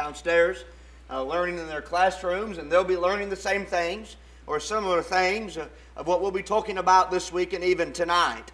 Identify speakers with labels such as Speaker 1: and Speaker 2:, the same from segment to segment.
Speaker 1: downstairs learning in their classrooms, and they'll be learning the same things or similar things of what we'll be talking about this week and even tonight.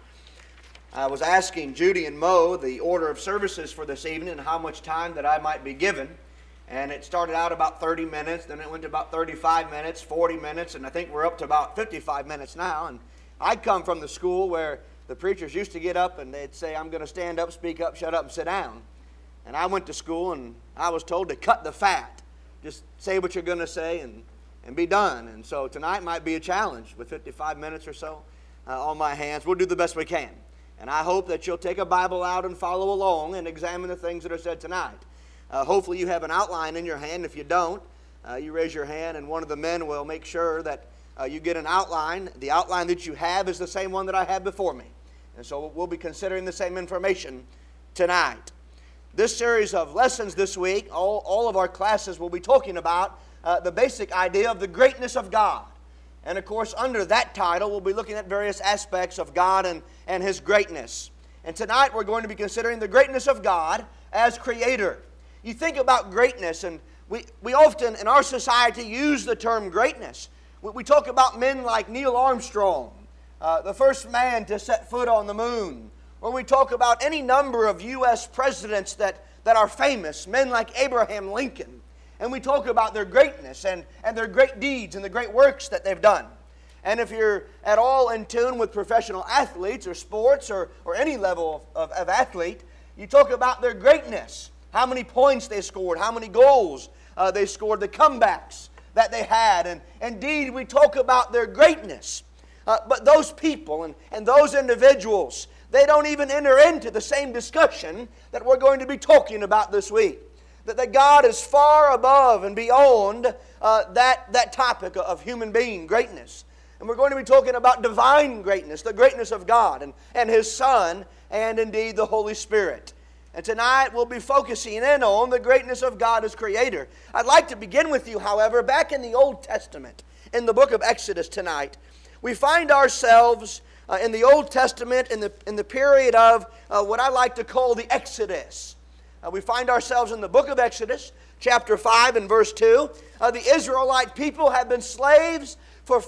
Speaker 1: I was asking Judy and Mo the order of services for this evening and how much time that I might be given. And it started out about 30 minutes, then it went to about 35 minutes, 40 minutes, and I think we're up to about 55 minutes now. And I come from the school where the preachers used to get up and they'd say, I'm going to stand up, speak up, shut up, and sit down. And I went to school and I was told to cut the fat. Just say what you're going to say and be done. And so tonight might be a challenge with 55 minutes or so on my hands. We'll do the best we can. And I hope that you'll take a Bible out and follow along and examine the things that are said tonight. Hopefully you have an outline in your hand. If you don't, you raise your hand and one of the men will make sure that you get an outline. The outline that you have is the same one that I have before me. And so we'll be considering the same information tonight. This series of lessons this week, all of our classes will be talking about the basic idea of the greatness of God. And of course, under that title, we'll be looking at various aspects of God and His greatness. And tonight we're going to be considering the greatness of God as Creator. You think about greatness, and we often in our society use the term greatness. We talk about men like Neil Armstrong, the first man to set foot on the moon. Or we talk about any number of U.S. presidents that are famous, men like Abraham Lincoln. And we talk about their greatness and their great deeds and the great works that they've done. And if you're at all in tune with professional athletes or sports or any level of athlete, you talk about their greatness. How many points they scored, how many goals they scored, the comebacks that they had. And indeed, we talk about their greatness. But those people and those individuals, they don't even enter into the same discussion that we're going to be talking about this week. That God is far above and beyond that topic of human being, greatness. And we're going to be talking about divine greatness, the greatness of God and His Son, and indeed the Holy Spirit. And tonight we'll be focusing in on the greatness of God as Creator. I'd like to begin with you, however, back in the Old Testament, in the book of Exodus tonight. We find ourselves in the Old Testament in the period of what I like to call the Exodus. We find ourselves in the book of Exodus, chapter 5 and verse 2. The Israelite people have been slaves for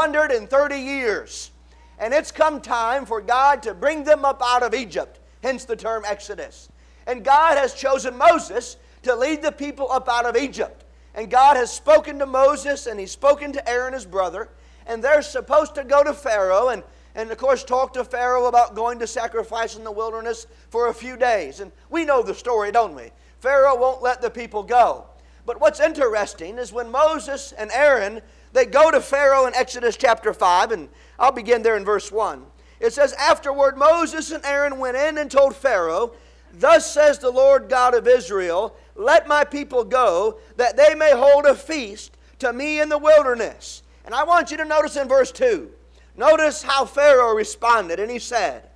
Speaker 1: 430 years. And it's come time for God to bring them up out of Egypt, hence the term Exodus. And God has chosen Moses to lead the people up out of Egypt. And God has spoken to Moses and He's spoken to Aaron, his brother. And they're supposed to go to Pharaoh and of course talk to Pharaoh about going to sacrifice in the wilderness for a few days. And we know the story, don't we? Pharaoh won't let the people go. But what's interesting is when Moses and Aaron, they go to Pharaoh in Exodus chapter 5, and I'll begin there in verse 1. It says, Afterward Moses and Aaron went in and told Pharaoh, Thus says the Lord God of Israel, Let my people go, that they may hold a feast to me in the wilderness. And I want you to notice in verse 2, notice how Pharaoh responded, and he said,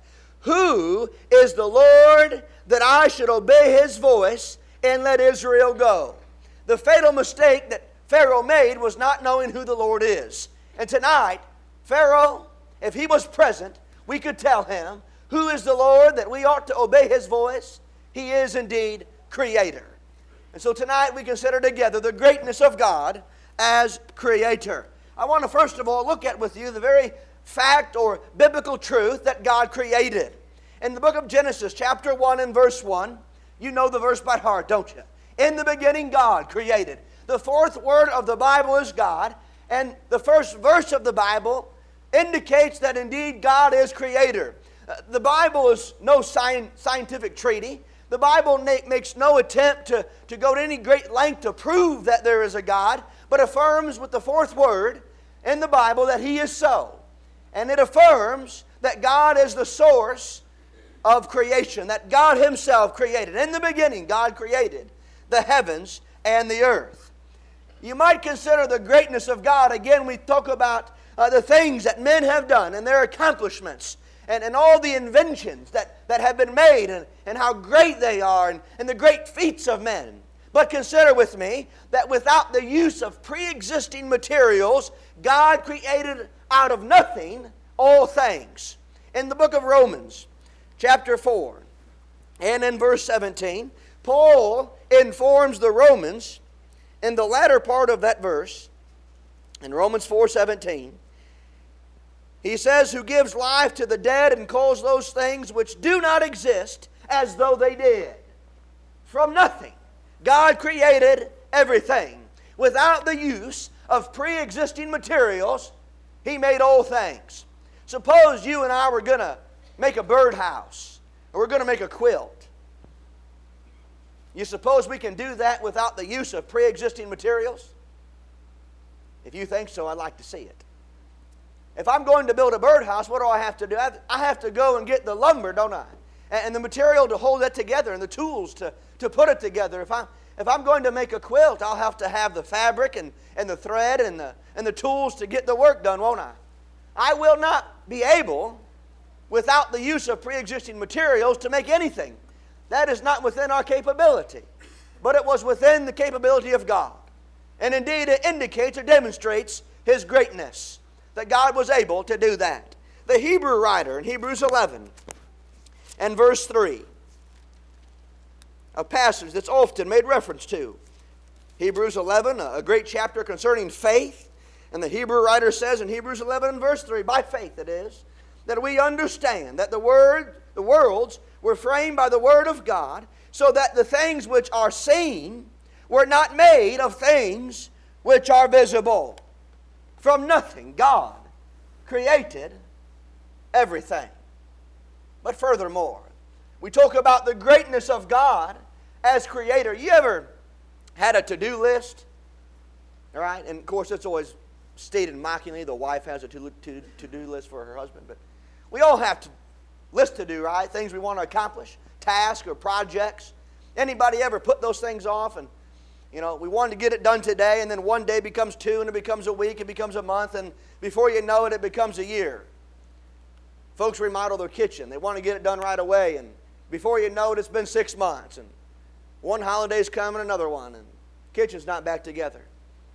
Speaker 1: Who is the Lord that I should obey His voice and let Israel go? The fatal mistake that Pharaoh made was not knowing who the Lord is. And tonight, Pharaoh, if he was present, we could tell him, Who is the Lord that we ought to obey His voice? He is indeed Creator. And so tonight we consider together the greatness of God as Creator. I want to first of all look at with you the very fact or biblical truth that God created. In the book of Genesis, chapter 1 and verse 1, you know the verse by heart, don't you? In the beginning, God created. The fourth word of the Bible is God, and the first verse of the Bible indicates that indeed God is Creator. The Bible is no scientific treaty. The Bible makes no attempt to go to any great length to prove that there is a God, but affirms with the fourth word in the Bible that He is so. And it affirms that God is the source of creation, that God Himself created. In the beginning, God created the heavens and the earth. You might consider the greatness of God. Again, we talk about the things that men have done and their accomplishments and all the inventions that have been made and how great they are and the great feats of men. But consider with me that without the use of pre-existing materials, God created out of nothing all things. In the book of Romans, chapter 4, and in verse 17, Paul informs the Romans in the latter part of that verse, in Romans 4:17, he says, who gives life to the dead and calls those things which do not exist as though they did. From nothing, God created everything. Without the use of pre-existing materials, He made all things. Suppose you and I were going to make a birdhouse, or we're going to make a quilt. You suppose we can do that without the use of pre-existing materials? If you think so, I'd like to see it. If I'm going to build a birdhouse, what do I have to do? I have to go and get the lumber, don't I? And the material to hold it together, and the tools to put it together. If I'm going to make a quilt, I'll have to have the fabric and the thread and the tools to get the work done, won't I? I will not be able, without the use of pre-existing materials, to make anything. That is not within our capability. But it was within the capability of God. And indeed, it indicates or demonstrates His greatness, that God was able to do that. The Hebrew writer in Hebrews 11 and verse 3, a passage that's often made reference to. Hebrews 11, a great chapter concerning faith. And the Hebrew writer says in Hebrews 11 and verse 3, by faith it is, that we understand that the worlds were framed by the Word of God, so that the things which are seen were not made of things which are visible. From nothing, God created everything. But furthermore, we talk about the greatness of God as Creator. You ever had a to-do list? All right? And of course, it's always stated mockingly, the wife has a to-do list for her husband. But we all have to list to do, right? Things we want to accomplish, tasks or projects. Anybody ever put those things off? And, we wanted to get it done today, and then one day becomes two, and it becomes a week, it becomes a month, and before you know it, it becomes a year. Folks remodel their kitchen. They want to get it done right away, and before you know it, it's been 6 months, and one holiday's coming, another one, and the kitchen's not back together.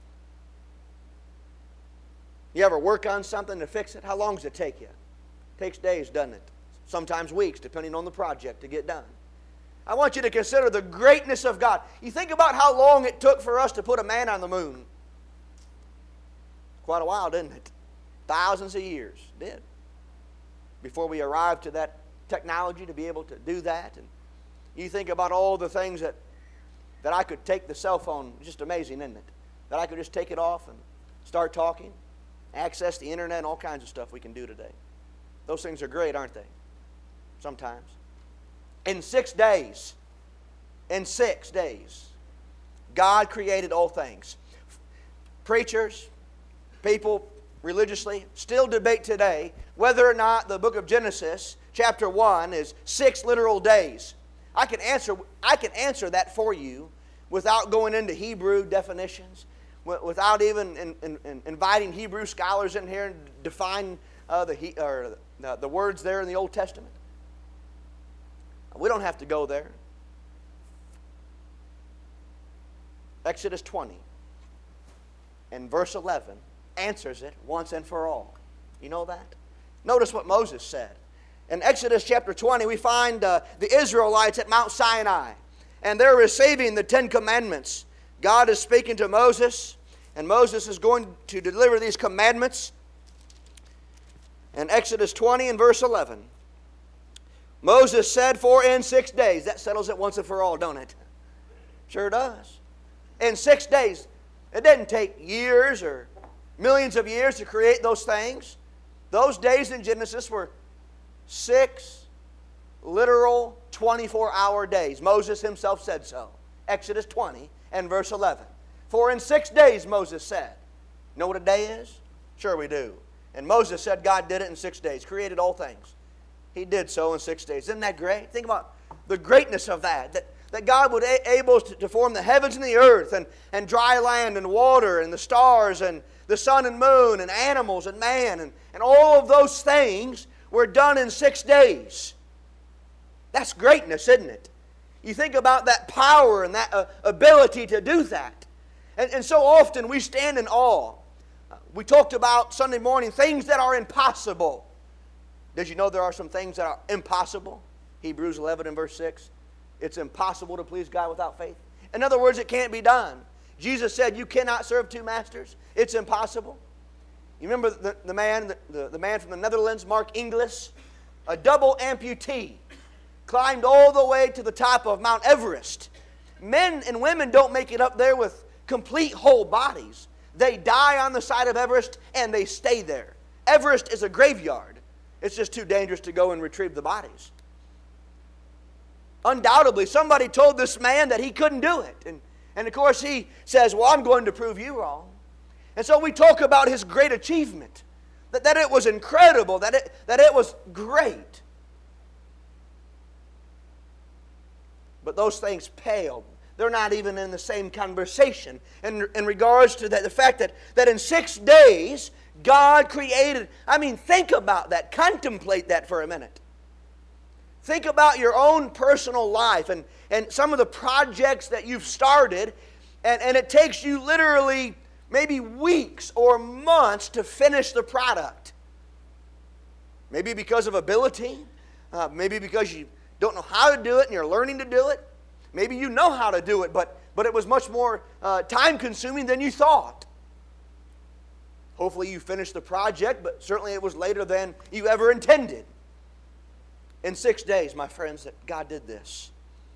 Speaker 1: You ever work on something to fix it? How long does it take you? It takes days, doesn't it? Sometimes weeks, depending on the project to get done. I want you to consider the greatness of God. You think about how long it took for us to put a man on the moon. Quite a while, didn't it? Thousands of years, it did. Before we arrived to that technology to be able to do that. And you think about all the things that I could take the cell phone, just amazing, isn't it? That I could just take it off and start talking, access the internet, and all kinds of stuff we can do today. Those things are great, aren't they? Sometimes. In 6 days, God created all things. Preachers, people religiously still debate today whether or not the book of Genesis, chapter 1, is 6 literal days. I can answer that for you without going into Hebrew definitions, without even inviting Hebrew scholars in here and define the words there in the Old Testament. We don't have to go there. Exodus 20 and verse 11 answers it once and for all. You know that? Notice what Moses said. In Exodus chapter 20, we find the Israelites at Mount Sinai, and they're receiving the 10 Commandments. God is speaking to Moses, and Moses is going to deliver these commandments. In Exodus 20 and verse 11, Moses said, for in 6 days, that settles it once and for all, don't it? Sure does. In 6 days, it didn't take years or millions of years to create those things. Those days in Genesis were 6 literal 24-hour days. Moses himself said so. Exodus 20 and verse 11. For in 6 days, Moses said. You know what a day is? Sure we do. And Moses said God did it in 6 days, created all things. He did so in 6 days. Isn't that great? Think about the greatness of that God would be able to form the heavens and the earth and dry land and water and the stars and the sun and moon and animals and man and all of those things were done in 6 days. That's greatness, isn't it? You think about that power and that ability to do that. And so often we stand in awe. We talked about Sunday morning things that are impossible. Did you know there are some things that are impossible? Hebrews 11 and verse 6. It's impossible to please God without faith. In other words, it can't be done. Jesus said, you cannot serve two masters. It's impossible. You remember the man from the Netherlands, Mark Inglis? A double amputee. Climbed all the way to the top of Mount Everest. Men and women don't make it up there with complete whole bodies. They die on the side of Everest and they stay there. Everest is a graveyard. It's just too dangerous to go and retrieve the bodies. Undoubtedly, somebody told this man that he couldn't do it. And of course he says, well, I'm going to prove you wrong. And so we talk about his great achievement. That it was incredible, that it was great. But those things pale. They're not even in the same conversation in regards to the fact that in 6 days, God created. I mean, think about that. Contemplate that for a minute. Think about your own personal life and some of the projects that you've started, and it takes you literally maybe weeks or months to finish the product. Maybe because of ability, maybe because you don't know how to do it and you're learning to do it. Maybe you know how to do it, but it was much more time-consuming than you thought. Hopefully you finished the project, but certainly it was later than you ever intended. In 6 days, my friends, that God did this.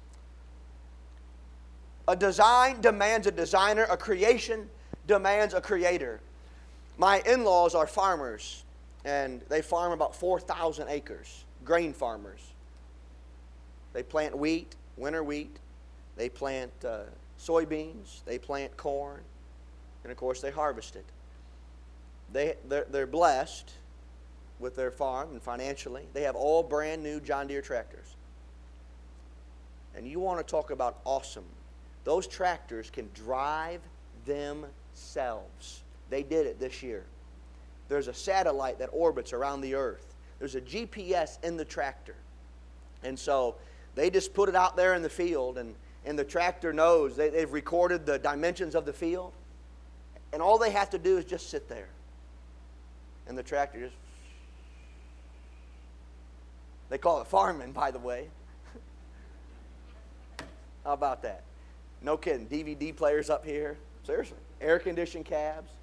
Speaker 1: A design demands a designer. A creation demands a creator. My in-laws are farmers, and they farm about 4,000 acres, grain farmers. They plant wheat, winter wheat. They plant soybeans. They plant corn. And, of course, they harvest it. They're blessed with their farm and financially. They have all brand new John Deere tractors. And you want to talk about awesome. Those tractors can drive themselves. They did it this year. There's a satellite that orbits around the earth. There's a GPS in the tractor. And so they just put it out there in the field, and the tractor knows. They've recorded the dimensions of the field. And all they have to do is just sit there. And the tractor just... They call it farming, by the way. How about that? No kidding. DVD players up here. Seriously. Air-conditioned cabs.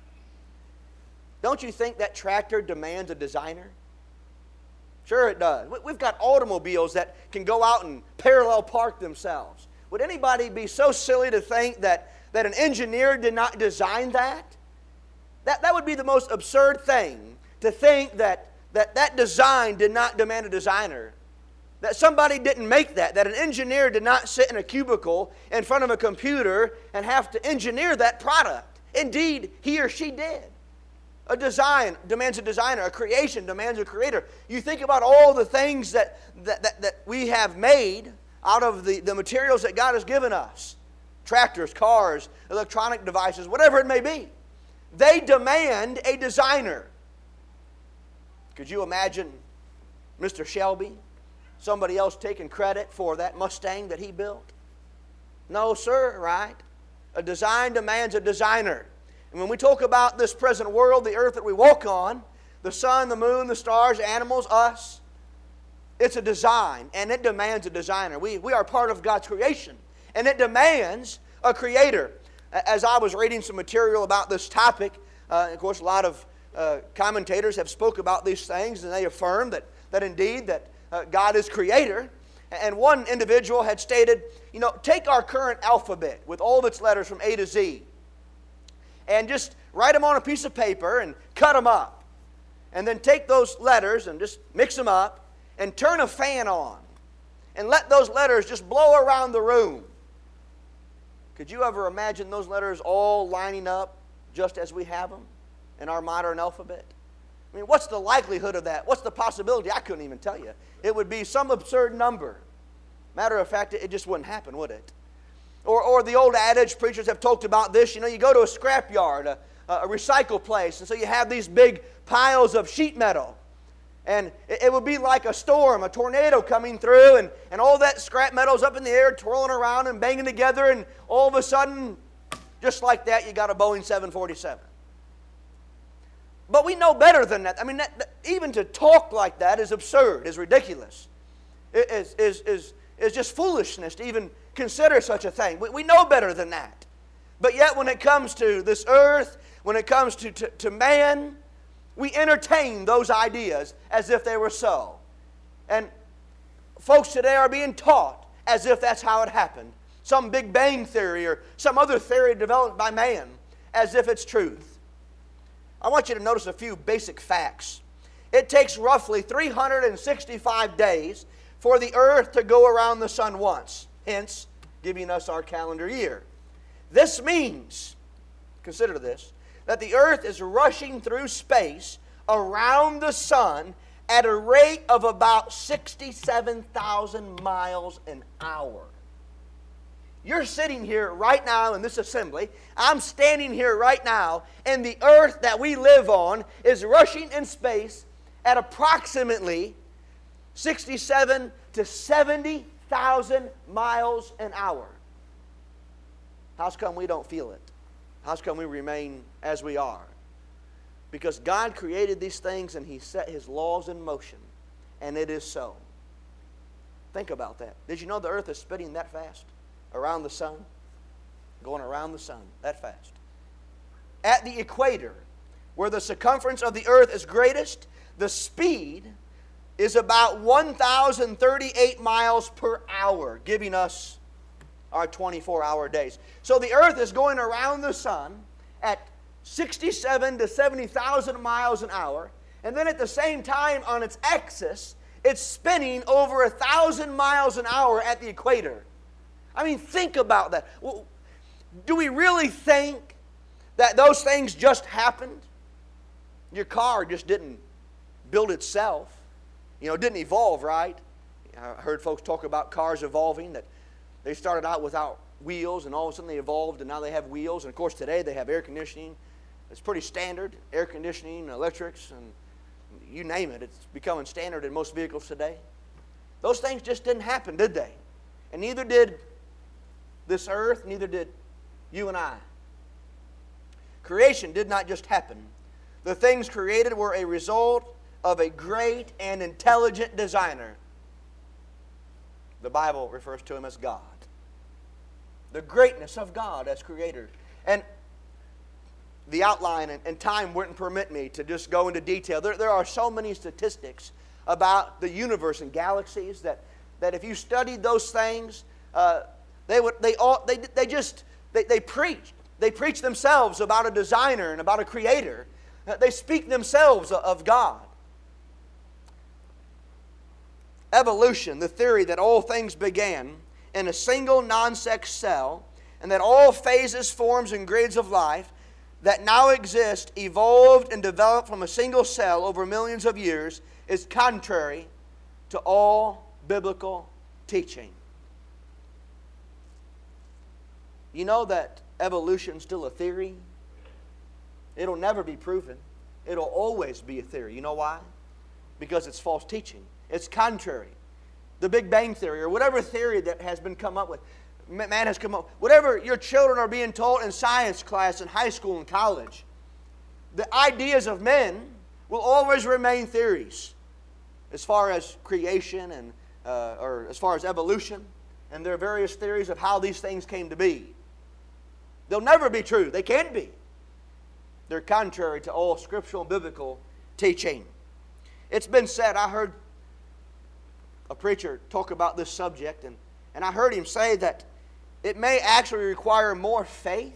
Speaker 1: Don't you think that tractor demands a designer? Sure it does. We've got automobiles that can go out and parallel park themselves. Would anybody be so silly to think that an engineer did not design that? That would be the most absurd thing, to think that design did not demand a designer. That somebody didn't make that an engineer did not sit in a cubicle in front of a computer and have to engineer that product. Indeed, he or she did. A design demands a designer. A creation demands a creator. You think about all the things that we have made out of the materials that God has given us. Tractors, cars, electronic devices, whatever it may be. They demand a designer. Could you imagine Mr. Shelby, somebody else taking credit for that Mustang that he built? No, sir, right? A design demands a designer. And when we talk about this present world, the earth that we walk on, the sun, the moon, the stars, animals, us, it's a design, and it demands a designer. We are part of God's creation, and it demands a creator. As I was reading some material about this topic, of course, a lot of commentators have spoke about these things, and they affirm that indeed that God is creator. And one individual had stated, take our current alphabet with all of its letters from A to Z and just write them on a piece of paper and cut them up. And then take those letters and just mix them up and turn a fan on and let those letters just blow around the room. Could you ever imagine those letters all lining up just as we have them in our modern alphabet? I mean, what's the likelihood of that? What's the possibility? I couldn't even tell you. It would be some absurd number. Matter of fact, it just wouldn't happen, would it? Or the old adage, preachers have talked about this, you go to a scrapyard, a recycle place, and so you have these big piles of sheet metal. And it would be like a storm, a tornado coming through, and all that scrap metal's up in the air, twirling around and banging together, and all of a sudden, just like that, you got a Boeing 747. But we know better than that. I mean, even to talk like that is absurd, is ridiculous. Is is just foolishness to even consider such a thing. We know better than that. But yet when it comes to this earth, when it comes to man, we entertain those ideas as if they were so. And folks today are being taught as if that's how it happened. Some Big Bang theory or some other theory developed by man as if it's truth. I want you to notice a few basic facts. It takes roughly 365 days for the earth to go around the sun once, hence giving us our calendar year. This means, consider this, that the earth is rushing through space around the sun at a rate of about 67,000 miles an hour. You're sitting here right now in this assembly. I'm standing here right now, and the earth that we live on is rushing in space at approximately 67 to 70,000 miles an hour. How's come we don't feel it? How's come we remain as we are? Because God created these things and He set His laws in motion, and it is so. Think about that. Did you know the earth is spinning that fast around the sun? Going around the sun that fast. At the equator, where the circumference of the earth is greatest, the speed is about 1,038 miles per hour, giving us our 24-hour days. So the earth is going around the sun at 67 to 70,000 miles an hour, and then at the same time on its axis, it's spinning over 1,000 miles an hour at the equator. I mean, think about that. Do we really think that those things just happened? Your car just didn't build itself. You know, it didn't evolve, right? I heard folks talk about cars evolving, that they started out without wheels, and all of a sudden they evolved, and now they have wheels. And of course today they have air conditioning. It's pretty standard, air conditioning, electrics, and you name it. It's becoming standard in most vehicles today. Those things just didn't happen, did they? And neither did this earth, neither did you and I. Creation did not just happen. The things created were a result of a great and intelligent designer. The Bible refers to Him as God. The greatness of God as Creator. And the outline and time wouldn't permit me to just go into detail. There are so many statistics about the universe and galaxies that if you studied those things, they preach. They preach themselves about a designer and about a creator. They speak themselves of God. Evolution, the theory that all things began in a single non-sex cell, and that all phases, forms, and grades of life that now exist evolved and developed from a single cell over millions of years, is contrary to all biblical teaching. You know that evolution is still a theory? It'll never be proven. It'll always be a theory. You know why? Because it's false teaching. It's contrary. The Big Bang Theory, or whatever theory that has been come up with, man has come up, whatever your children are being taught in science class in high school and college, the ideas of men will always remain theories as far as creation and or as far as evolution, and there are various theories of how these things came to be. They'll never be true. They can't be. They're contrary to all scriptural and biblical teaching. It's been said, I heard a preacher talk about this subject, and I heard him say that it may actually require more faith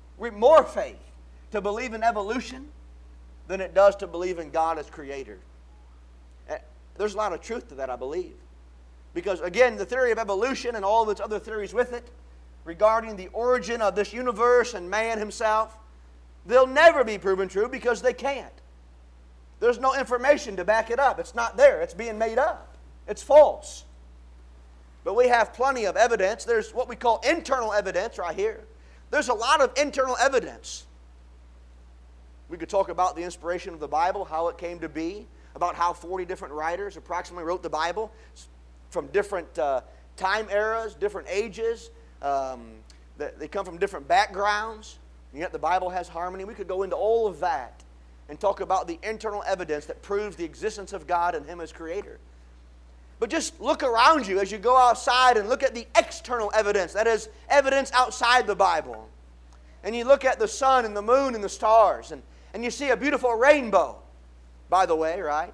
Speaker 1: to believe in evolution than it does to believe in God as Creator. There's a lot of truth to that, I believe. Because again, the theory of evolution and all of its other theories with it, regarding the origin of this universe and man himself, they'll never be proven true because they can't. There's no information to back it up. It's not there. It's being made up. It's false. But we have plenty of evidence. There's what we call internal evidence right here. There's a lot of internal evidence. We could talk about the inspiration of the Bible, how it came to be, about how 40 different writers approximately wrote the Bible from different time eras, different ages. They come from different backgrounds, and yet the Bible has harmony. We could go into all of that and talk about the internal evidence that proves the existence of God and Him as Creator. But just look around you as you go outside and look at the external evidence. That is, evidence outside the Bible. And you look at the sun and the moon and the stars, and you see a beautiful rainbow, by the way, right?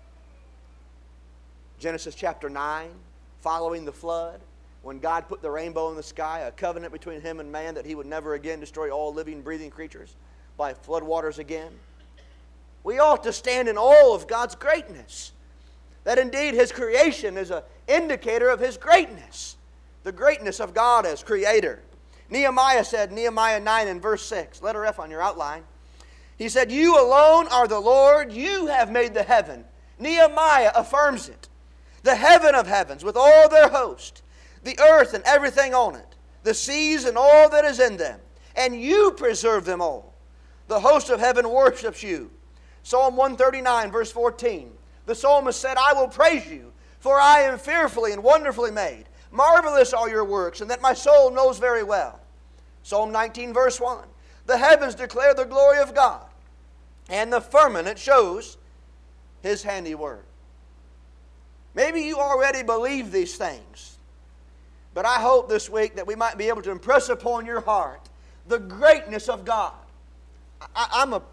Speaker 1: Genesis chapter 9, following the flood, when God put the rainbow in the sky, a covenant between Him and man that He would never again destroy all living, breathing creatures by floodwaters again. We ought to stand in awe of God's greatness. That indeed His creation is an indicator of His greatness. The greatness of God as Creator. Nehemiah said, Nehemiah 9 and verse 6, letter F on your outline. He said, "You alone are the Lord, you have made the heaven." Nehemiah affirms it. "The heaven of heavens with all their host, the earth and everything on it, the seas and all that is in them, and you preserve them all. The host of heaven worships you." Psalm 139 verse 14. The psalmist said, "I will praise you, for I am fearfully and wonderfully made. Marvelous are your works, and that my soul knows very well." Psalm 19 verse 1. "The heavens declare the glory of God, and the firmament shows His handiwork." Maybe you already believe these things, but I hope this week that we might be able to impress upon your heart the greatness of God. I'm a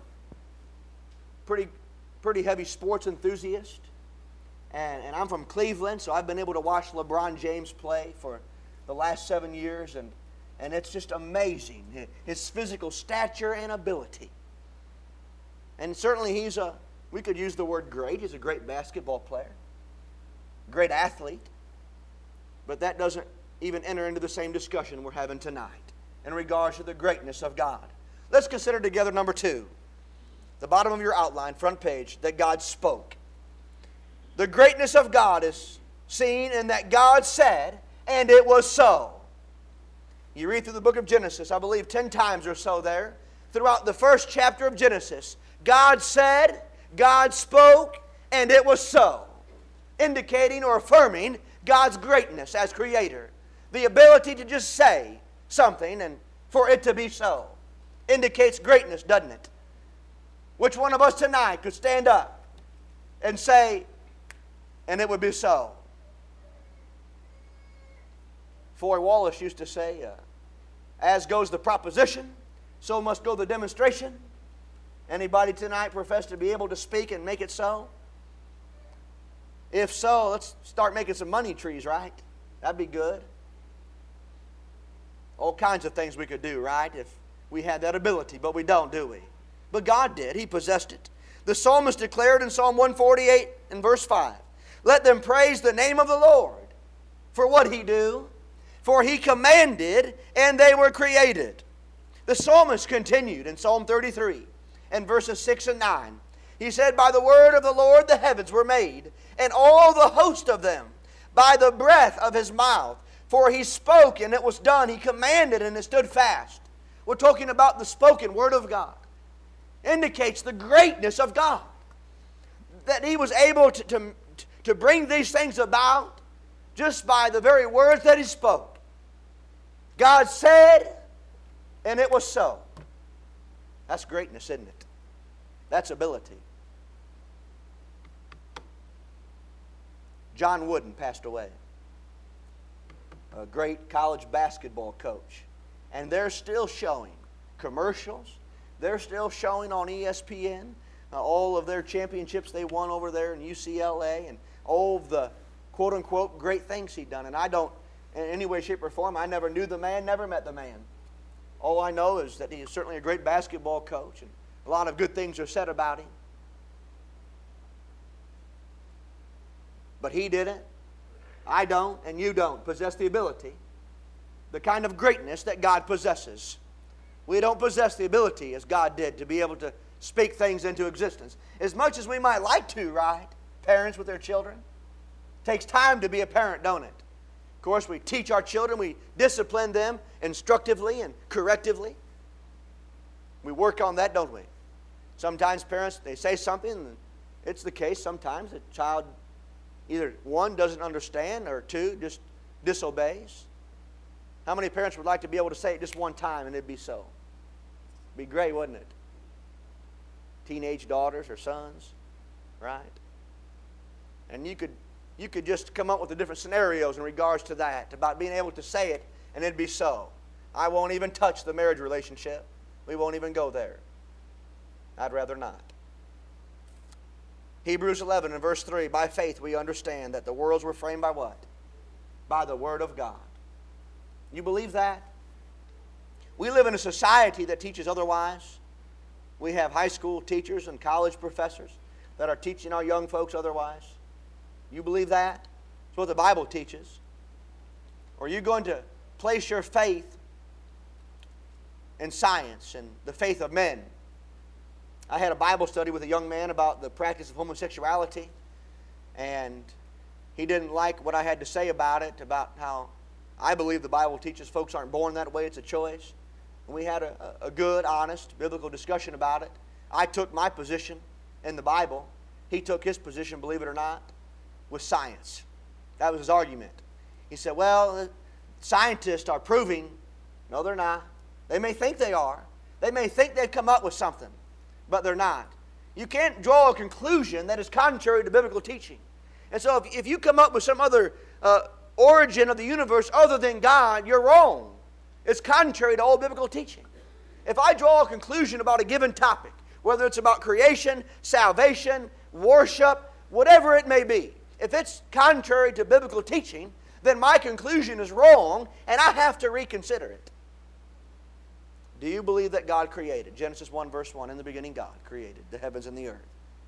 Speaker 1: pretty heavy sports enthusiast, and I'm from Cleveland, so I've been able to watch LeBron James play for the last 7 years, and it's just amazing, his physical stature and ability. And certainly we could use the word great. He's a great basketball player, great athlete, but that doesn't even enter into the same discussion we're having tonight in regards to the greatness of God. Let's consider together number 2. The bottom of your outline, front page, that God spoke. The greatness of God is seen in that God said, and it was so. You read through the book of Genesis, I believe 10 times or so there. Throughout the first chapter of Genesis, God said, God spoke, and it was so. Indicating or affirming God's greatness as Creator. The ability to just say something and for it to be so. Indicates greatness, doesn't it? Which one of us tonight could stand up and say, and it would be so? Foy Wallace used to say, as goes the proposition, so must go the demonstration. Anybody tonight profess to be able to speak and make it so? If so, let's start making some money trees, right? That'd be good. All kinds of things we could do, right? If we had that ability, but we don't, do we? But God did. He possessed it. The psalmist declared in Psalm 148 and verse 5, "Let them praise the name of the Lord for what He do, for He commanded and they were created." The psalmist continued in Psalm 33 and verses 6 and 9. He said, "By the word of the Lord the heavens were made, and all the host of them, by the breath of His mouth. For He spoke and it was done. He commanded and it stood fast." We're talking about the spoken word of God. Indicates the greatness of God. That He was able to bring these things about just by the very words that He spoke. God said, and it was so. That's greatness, isn't it? That's ability. John Wooden passed away. A great college basketball coach. And they're still showing commercials. They're still showing on ESPN all of their championships they won over there in UCLA and all of the quote-unquote great things he'd done. And I don't, in any way, shape, or form, I never knew the man, never met the man. All I know is that he is certainly a great basketball coach, and a lot of good things are said about him. But he didn't, I don't, and you don't possess the ability, the kind of greatness that God possesses. We don't possess the ability, as God did, to be able to speak things into existence. As much as we might like to, right? Parents with their children. It takes time to be a parent, don't it? Of course, we teach our children, we discipline them instructively and correctively. We work on that, don't we? Sometimes parents, they say something, and it's the case sometimes the child either, one, doesn't understand, or two, just disobeys. How many parents would like to be able to say it just one time and it'd be so? It'd be great, wouldn't it? Teenage daughters or sons, right? And you could you could just come up with the different scenarios in regards to that, about being able to say it and it'd be so. I won't even touch the marriage relationship. We won't even go there. I'd rather not. Hebrews 11 and verse 3, by faith we understand that the worlds were framed by what? By the Word of God. You believe that? We live in a society that teaches otherwise. We have high school teachers and college professors that are teaching our young folks otherwise. You believe that? It's what the Bible teaches. Or are you going to place your faith in science and the faith of men? I had a Bible study with a young man about the practice of homosexuality, and he didn't like what I had to say about it, about how I believe the Bible teaches folks aren't born that way, it's a choice. And we had a good, honest, biblical discussion about it. I took my position in the Bible. He took his position, believe it or not, with science. That was his argument. He said, well, scientists are proving. No, they're not. They may think they are. They may think they've come up with something, but they're not. You can't draw a conclusion that is contrary to biblical teaching. And so if you come up with some other origin of the universe other than God, you're wrong. It's contrary to all biblical teaching. If I draw a conclusion about a given topic, whether it's about creation, salvation, worship, whatever it may be, if it's contrary to biblical teaching, then my conclusion is wrong and I have to reconsider it. Do you believe that God created? Genesis 1 verse 1, in the beginning God created the heavens and the earth.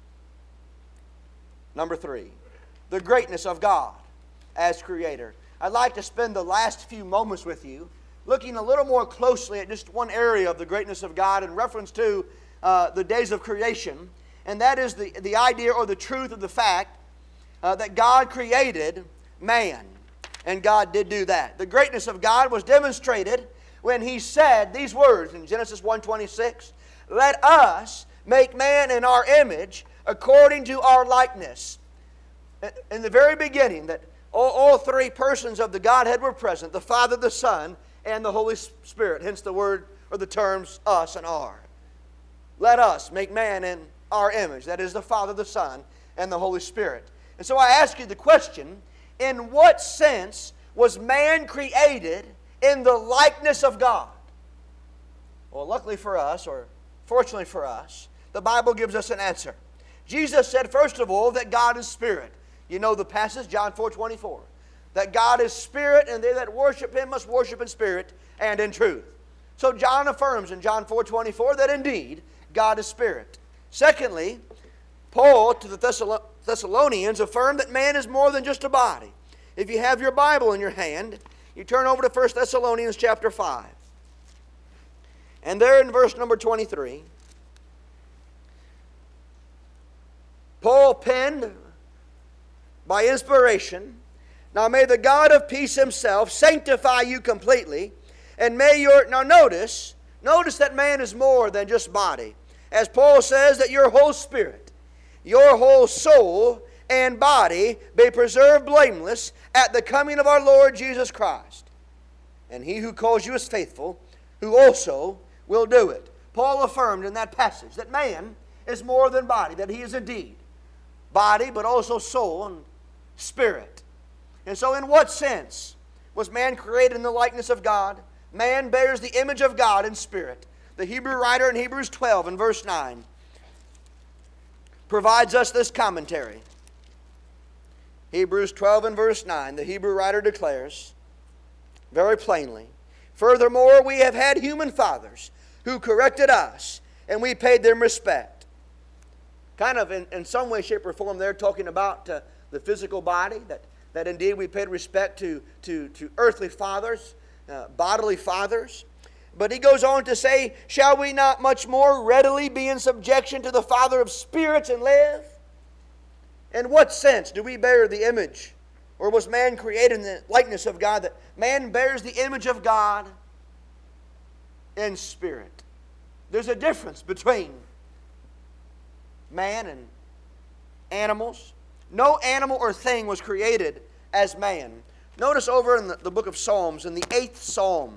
Speaker 1: Number 3, the greatness of God as Creator. I'd like to spend the last few moments with you looking a little more closely at just one area of the greatness of God in reference to the days of creation, and that is the idea or the truth of the fact that God created man, and God did do that. The greatness of God was demonstrated when He said these words in Genesis 1:26, let us make man in our image according to our likeness. In the very beginning, that all three persons of the Godhead were present, the Father, the Son, and the Holy Spirit. Hence the word or the terms us and our. Let us make man in our image. That is the Father, the Son, and the Holy Spirit. And so I ask you the question, in what sense was man created in the likeness of God? Well, luckily for us, or fortunately for us, the Bible gives us an answer. Jesus said, first of all, that God is Spirit. You know the passage, John 4:24. That God is Spirit, and they that worship Him must worship in spirit and in truth. So John affirms in John 4:24 that indeed God is Spirit. Secondly, Paul to the Thessalonians affirmed that man is more than just a body. If you have your Bible in your hand, you turn over to 1 Thessalonians chapter 5. And there in verse number 23, Paul penned by inspiration, now may the God of peace Himself sanctify you completely, and may your... Now notice that man is more than just body. As Paul says, that your whole spirit, your whole soul and body be preserved blameless at the coming of our Lord Jesus Christ. And He who calls you is faithful, who also will do it. Paul affirmed in that passage that man is more than body, that he is indeed body, but also soul and spirit. And so in what sense was man created in the likeness of God? Man bears the image of God in spirit. The Hebrew writer in Hebrews 12 and verse 9 provides us this commentary. Hebrews 12 and verse 9, the Hebrew writer declares very plainly, furthermore, we have had human fathers who corrected us, and we paid them respect. Kind of in some way, shape, or form, they're talking about the physical body, that indeed we paid respect to earthly fathers, bodily fathers. But he goes on to say, shall we not much more readily be in subjection to the Father of spirits and live? In what sense do we bear the image? Or was man created in the likeness of God, that man bears the image of God in spirit? There's a difference between man and animals. No animal or thing was created as man. Notice over in the book of Psalms, in the 8th Psalm.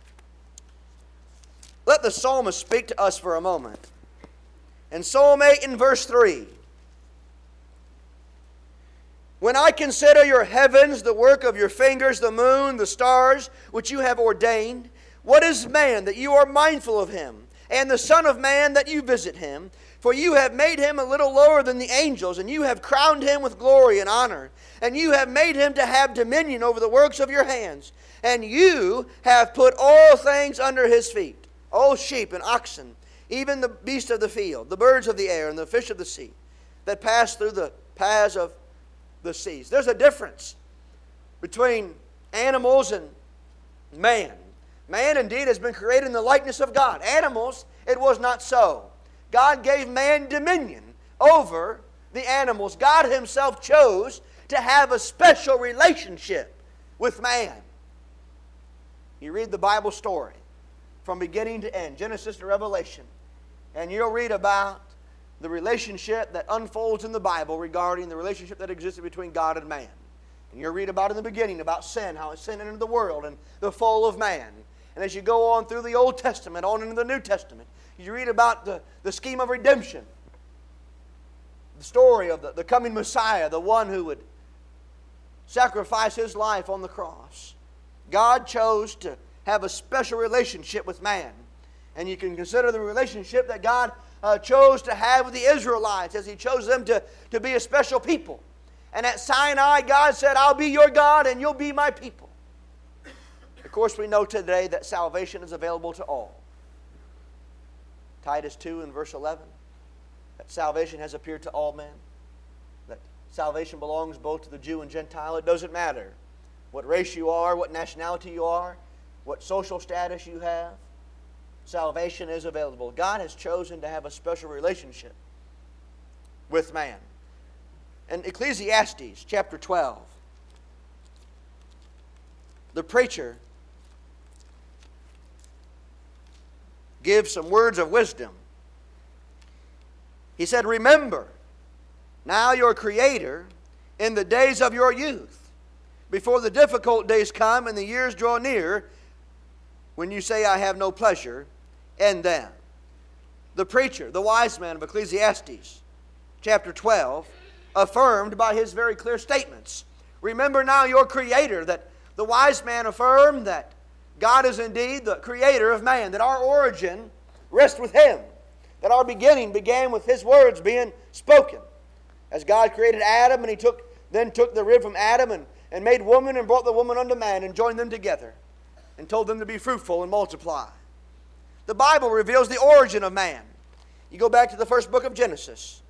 Speaker 1: Let the psalmist speak to us for a moment. In Psalm 8 and verse 3, When I consider your heavens, the work of your fingers, the moon, the stars, which you have ordained, what is man that you are mindful of him, and the Son of Man that you visit him? For you have made him a little lower than the angels, and you have crowned him with glory and honor. And you have made him to have dominion over the works of your hands. And you have put all things under his feet, all sheep and oxen, even the beasts of the field, the birds of the air, and the fish of the sea, that pass through the paths of the seas. There's a difference between animals and man. Man indeed has been created in the likeness of God. Animals, it was not so. God gave man dominion over the animals. God himself chose to have a special relationship with man. You read the Bible story from beginning to end, Genesis to Revelation, and you'll read about the relationship that unfolds in the Bible regarding the relationship that existed between God and man. And you'll read about in the beginning about sin, how sin entered the world and the fall of man. And as you go on through the Old Testament, on into the New Testament, you read about the scheme of redemption. The story of the coming Messiah, the one who would sacrifice his life on the cross. God chose to have a special relationship with man. And you can consider the relationship that God chose to have with the Israelites as he chose them to be a special people. And at Sinai, God said, I'll be your God and you'll be my people. Of course, we know today that salvation is available to all. Titus 2 and verse 11, that salvation has appeared to all men. That salvation belongs both to the Jew and Gentile. It doesn't matter what race you are, what nationality you are, what social status you have. Salvation is available. God has chosen to have a special relationship with man. In Ecclesiastes chapter 12, the preacher gives some words of wisdom. He said, remember now your Creator in the days of your youth, before the difficult days come and the years draw near, when you say, I have no pleasure in them. The preacher, the wise man of Ecclesiastes, chapter 12, affirmed by his very clear statements. Remember now your Creator, that the wise man affirmed that God is indeed the creator of man, that our origin rests with him, that our beginning began with his words being spoken. As God created Adam, and he then took the rib from Adam and made woman and brought the woman unto man and joined them together and told them to be fruitful and multiply. The Bible reveals the origin of man. You go back to the first book of Genesis.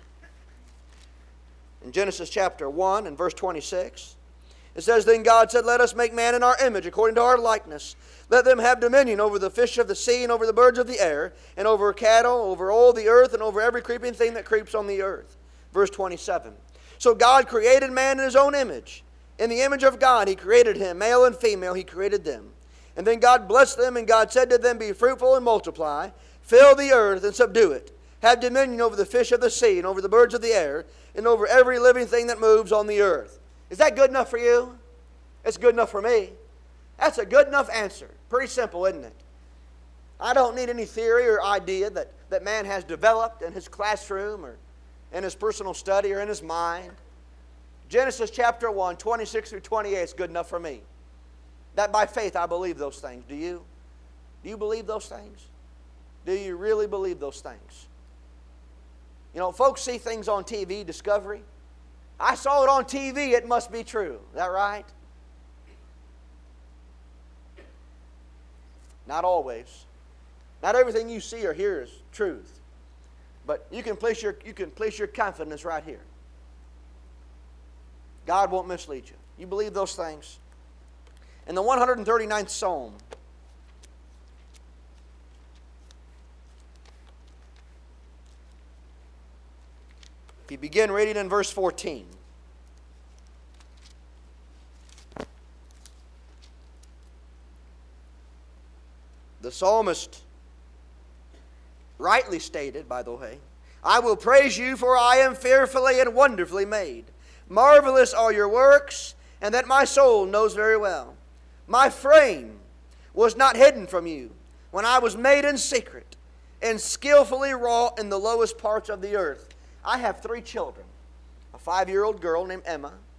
Speaker 1: In Genesis chapter 1 and verse 26, it says, Then God said, Let us make man in our image, according to our likeness. Let them have dominion over the fish of the sea, and over the birds of the air, and over cattle, over all the earth, and over every creeping thing that creeps on the earth. Verse 27. So God created man in his own image. In the image of God he created him, male and female he created them. And then God blessed them, and God said to them, Be fruitful and multiply, fill the earth and subdue it. Have dominion over the fish of the sea, and over the birds of the air, and over every living thing that moves on the earth. Is that good enough for you? It's good enough for me. That's a good enough answer. Pretty simple, isn't it? I don't need any theory or idea that man has developed in his classroom or in his personal study or in his mind. Genesis chapter 1, 26 through 28 is good enough for me. That by faith I believe those things. Do you? Do you believe those things? Do you really believe those things? You know, folks see things on TV, Discovery. I saw it on TV, it must be true. Is that right? Not always. Not everything you see or hear is truth. But you can place your confidence right here. God won't mislead you. You believe those things? In the 139th Psalm, if you begin reading in verse 14, the psalmist rightly stated, by the way, I will praise you, for I am fearfully and wonderfully made. Marvelous are your works, and that my soul knows very well. My frame was not hidden from you when I was made in secret and skillfully wrought in the lowest parts of the earth. I have 3 children, a 5-year-old girl named Emma,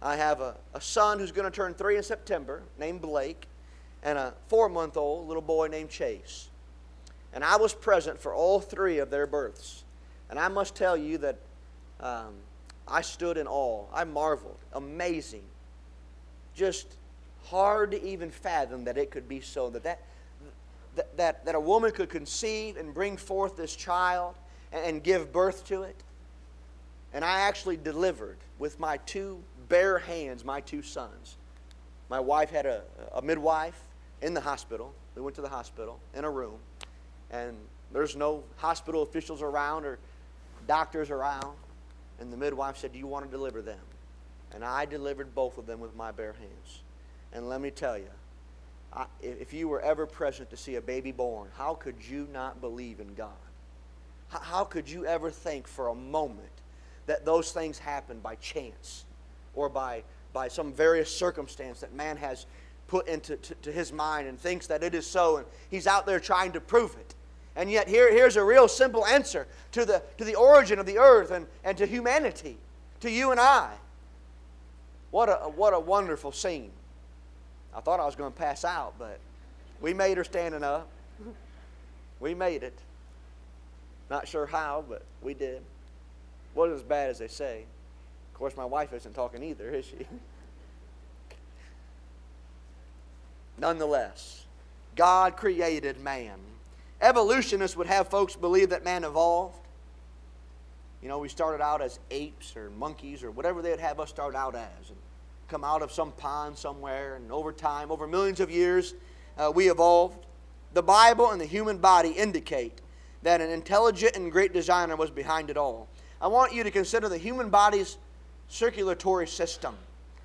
Speaker 1: I have a son who's going to turn 3 in September, named Blake, and a 4-month-old little boy named Chase. And I was present for all 3 of their births. And I must tell you that I stood in awe. I marveled. Amazing. Just hard to even fathom that it could be so. That a woman could conceive and bring forth this child and give birth to it. And I actually delivered with my 2 bare hands my 2 sons. My wife had a midwife in the hospital. We went to the hospital in a room. And there's no hospital officials around or doctors around. And the midwife said, "Do you want to deliver them?" And I delivered both of them with my bare hands. And let me tell you, if you were ever present to see a baby born, how could you not believe in God? How could you ever think for a moment that those things happen by chance or by some various circumstance that man has put into his mind and thinks that it is so, and he's out there trying to prove it? And yet here's a real simple answer to the origin of the earth and to humanity, to you and I. What a wonderful scene. I thought I was going to pass out, but we made her standing up. We made it. Not sure how, but we did. Wasn't as bad as they say. Of course, my wife isn't talking either, is she? Nonetheless, God created man. Evolutionists would have folks believe that man evolved. You know, we started out as apes or monkeys or whatever they'd have us start out as. And come out of some pond somewhere, and over time, over millions of years, we evolved. The Bible and the human body indicate that an intelligent and great designer was behind it all. I want you to consider the human body's circulatory system.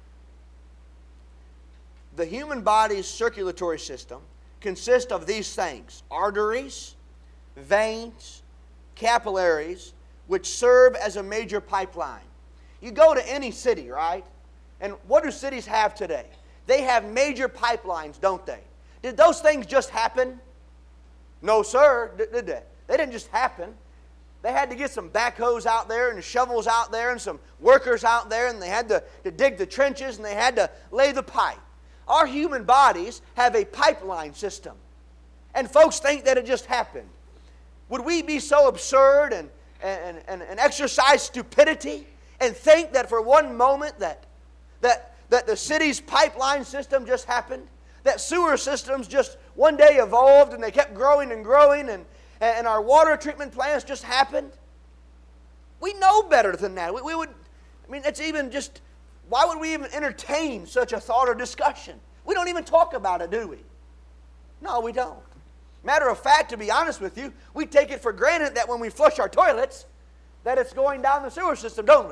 Speaker 1: The human body's circulatory system consists of these things: arteries, veins, capillaries, which serve as a major pipeline. You go to any city, right? And what do cities have today? They have major pipelines, don't they? Did those things just happen? No, sir, did they? They didn't just happen. They had to get some backhoes out there and shovels out there and some workers out there, and they had to dig the trenches and they had to lay the pipe. Our human bodies have a pipeline system. And folks think that it just happened. Would we be so absurd and exercise stupidity and think that for one moment that the city's pipeline system just happened? That sewer systems just one day evolved and they kept growing and growing, and our water treatment plants just happened? We know better than that. We would, I mean, it's even just, why would we even entertain such a thought or discussion? We don't even talk about it, do we? No, we don't. Matter of fact, to be honest with you, we take it for granted that when we flush our toilets, that it's going down the sewer system, don't we?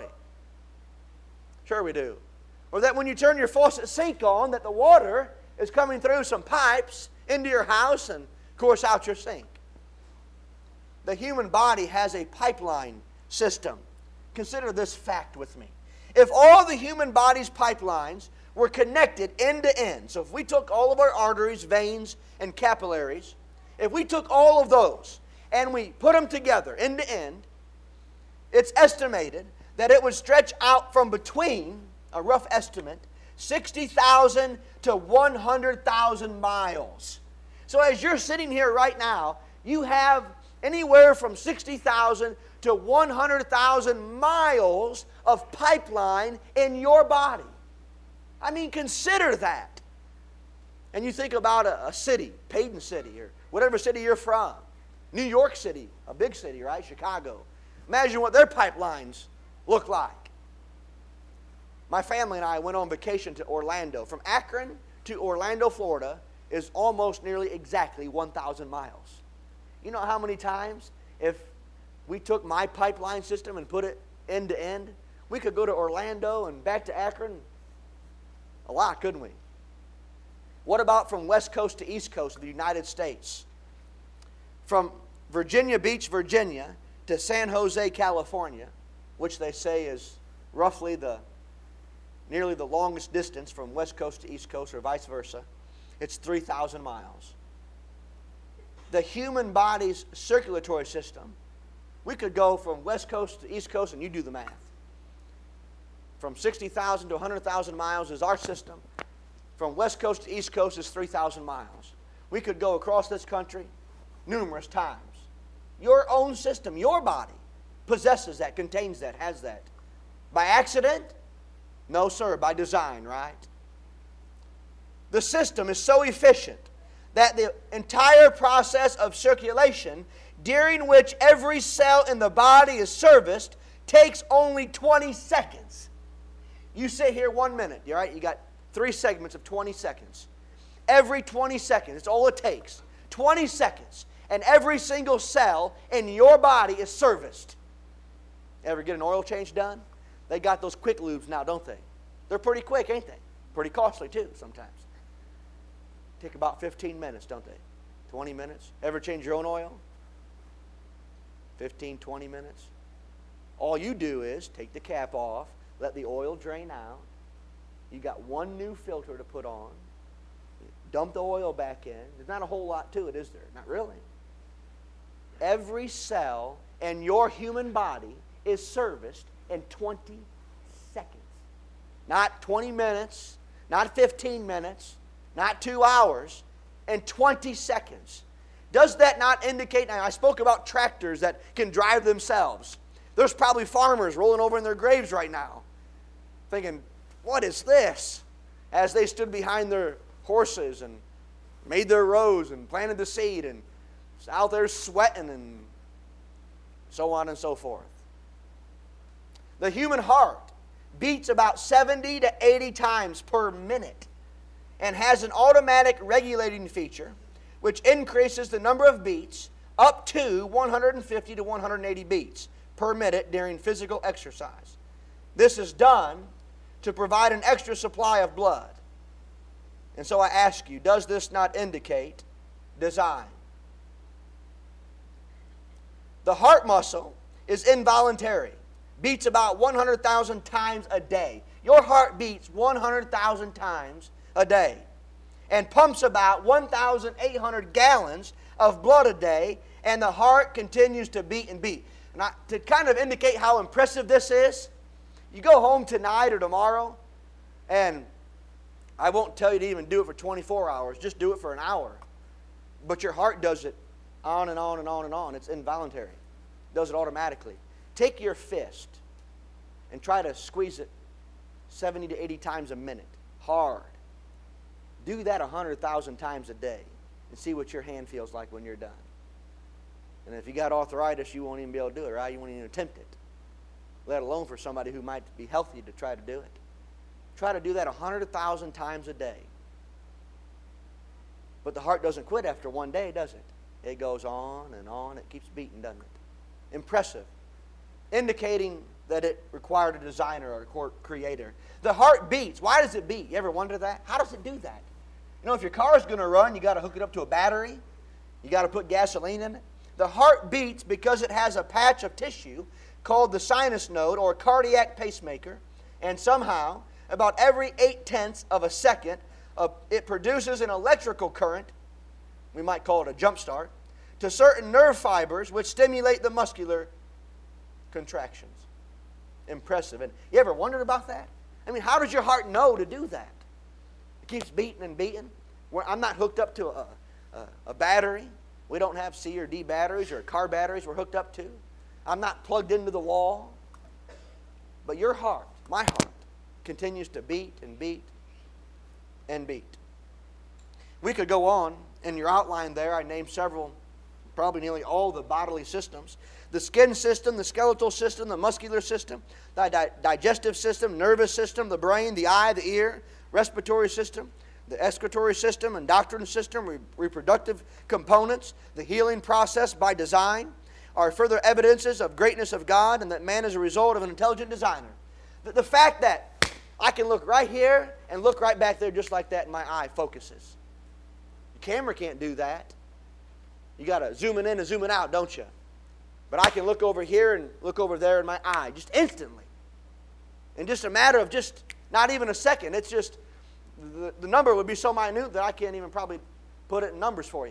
Speaker 1: Sure we do. Or that when you turn your faucet sink on, that the water is coming through some pipes into your house and, of course, out your sink. The human body has a pipeline system. Consider this fact with me. If all the human body's pipelines were connected end to end, so if we took all of our arteries, veins, and capillaries, if we took all of those and we put them together end to end, it's estimated that it would stretch out from between, a rough estimate, 60,000 to 100,000 miles. So as you're sitting here right now, you have anywhere from 60,000 to 100,000 miles of pipeline in your body. I mean, consider that. And you think about a city, Paden City, or whatever city you're from. New York City, a big city, right? Chicago. Imagine what their pipelines look like. My family and I went on vacation to Orlando. From Akron to Orlando, Florida, is almost nearly exactly 1,000 miles. You know how many times, if we took my pipeline system and put it end to end, we could go to Orlando and back to Akron? A lot, couldn't we? What about from West Coast to East Coast of the United States? From Virginia Beach, Virginia, to San Jose, California, which they say is roughly nearly the longest distance from West Coast to East Coast, or vice versa. It's 3,000 miles. The human body's circulatory system, we could go from West Coast to East Coast, and you do the math. From 60,000 to 100,000 miles is our system. From west coast to east coast is 3,000 miles. We could go across this country numerous times. Your own system, your body, possesses that, contains that, has that. By accident? No, sir, by design, right? The system is so efficient that the entire process of circulation, during which every cell in the body is serviced, takes only 20 seconds. You sit here 1 minute, all right? You got 3 segments of 20 seconds. Every 20 seconds, that's all it takes. 20 seconds, and every single cell in your body is serviced. Ever get an oil change done? They got those quick lubes now, don't they? They're pretty quick, ain't they? Pretty costly too sometimes. Take about 15 minutes, don't they? 20 minutes. Ever change your own oil? 15, 20 minutes. All you do is take the cap off, let the oil drain out. You got one new filter to put on. Dump the oil back in. There's not a whole lot to it, is there? Not really. Every cell in your human body is serviced in 20 seconds. Not 20 minutes, not 15 minutes, not 2 hours, in 20 seconds. Does that not indicate, now I spoke about tractors that can drive themselves. There's probably farmers rolling over in their graves right now thinking, what is this? As they stood behind their horses and made their rows and planted the seed and out there sweating and so on and so forth. The human heart beats about 70 to 80 times per minute and has an automatic regulating feature which increases the number of beats up to 150 to 180 beats per minute during physical exercise. This is done to provide an extra supply of blood. And so I ask you, does this not indicate design? The heart muscle is involuntary, beats about 100,000 times a day. Your heart beats 100,000 times a day and pumps about 1,800 gallons of blood a day, and the heart continues to beat and beat. And to kind of indicate how impressive this is, you go home tonight or tomorrow, and I won't tell you to even do it for 24 hours. Just do it for an hour. But your heart does it on and on and on and on. It's involuntary. It does it automatically. Take your fist and try to squeeze it 70 to 80 times a minute. Hard. Do that 100,000 times a day and see what your hand feels like when you're done. And if you got arthritis, you won't even be able to do it, right? You won't even attempt it. Let alone for somebody who might be healthy to try to do it. Try to do that 100,000 times a day. But the heart doesn't quit after one day, does it? It goes on and on. It keeps beating, doesn't it? Impressive. Indicating that it required a designer or a creator. The heart beats. Why does it beat? You ever wonder that? How does it do that? You know, if your car is going to run, you got to hook it up to a battery. You got to put gasoline in it. The heart beats because it has a patch of tissue called the sinus node or cardiac pacemaker, and somehow about every 0.8 of a second it produces an electrical current, we might call it a jump start, to certain nerve fibers which stimulate the muscular contractions. Impressive. And you ever wondered about that? I mean, how does your heart know to do that? It keeps beating and beating. I'm not hooked up to a battery. We don't have C or D batteries or car batteries we're hooked up to. I'm not plugged into the wall. But your heart, my heart, continues to beat and beat and beat. We could go on. In your outline there, I named several, probably nearly all the bodily systems. The skin system, the skeletal system, the muscular system, the digestive system, nervous system, the brain, the eye, the ear, respiratory system, the excretory system, endocrine system, reproductive components, the healing process by design, are further evidences of greatness of God and that man is a result of an intelligent designer. The fact that I can look right here and look right back there just like that and my eye focuses. The camera can't do that. You got to zoom in and zoom it out, don't you? But I can look over here and look over there in my eye just instantly. In just a matter of just not even a second. It's just, the number would be so minute that I can't even probably put it in numbers for you.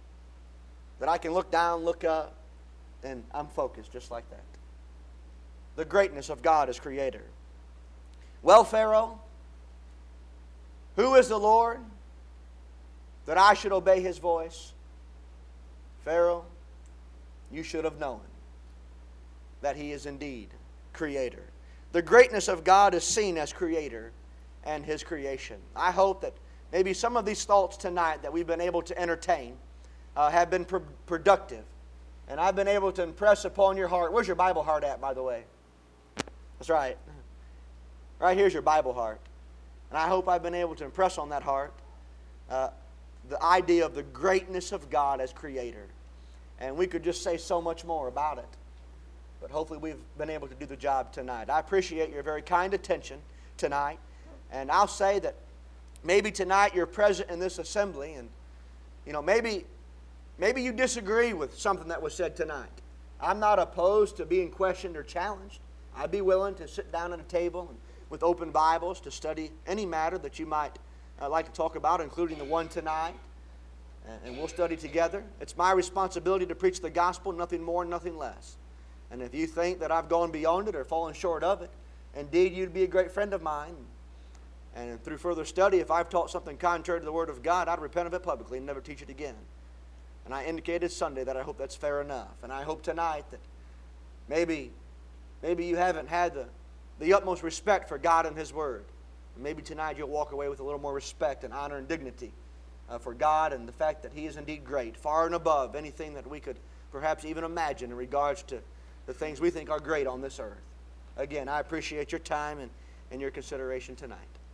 Speaker 1: That I can look down, look up, and I'm focused just like that. the greatness of God as Creator. Well, Pharaoh, who is the Lord that I should obey His voice? Pharaoh, you should have known that He is indeed Creator. The greatness of God is seen as Creator and His creation. I hope that maybe some of these thoughts tonight that we've been able to entertain have been productive. And I've been able to impress upon your heart. Where's your Bible heart at, by the way? That's right. Right here's your Bible heart. And I hope I've been able to impress on that heart the idea of the greatness of God as Creator. And we could just say so much more about it. But hopefully we've been able to do the job tonight. I appreciate your very kind attention tonight. And I'll say that maybe tonight you're present in this assembly and, maybe you disagree with something that was said tonight. I'm not opposed to being questioned or challenged. I'd be willing to sit down at a table and with open Bibles to study any matter that you might like to talk about, including the one tonight. And we'll study together. It's my responsibility to preach the gospel, nothing more, nothing less. And if you think that I've gone beyond it or fallen short of it, indeed you'd be a great friend of mine. And through further study, if I've taught something contrary to the Word of God, I'd repent of it publicly and never teach it again. And I indicated Sunday that I hope that's fair enough. And I hope tonight that maybe you haven't had the utmost respect for God and His Word. And maybe tonight you'll walk away with a little more respect and honor and dignity for God and the fact that He is indeed great, far and above anything that we could perhaps even imagine in regards to the things we think are great on this earth. Again, I appreciate your time and your consideration tonight.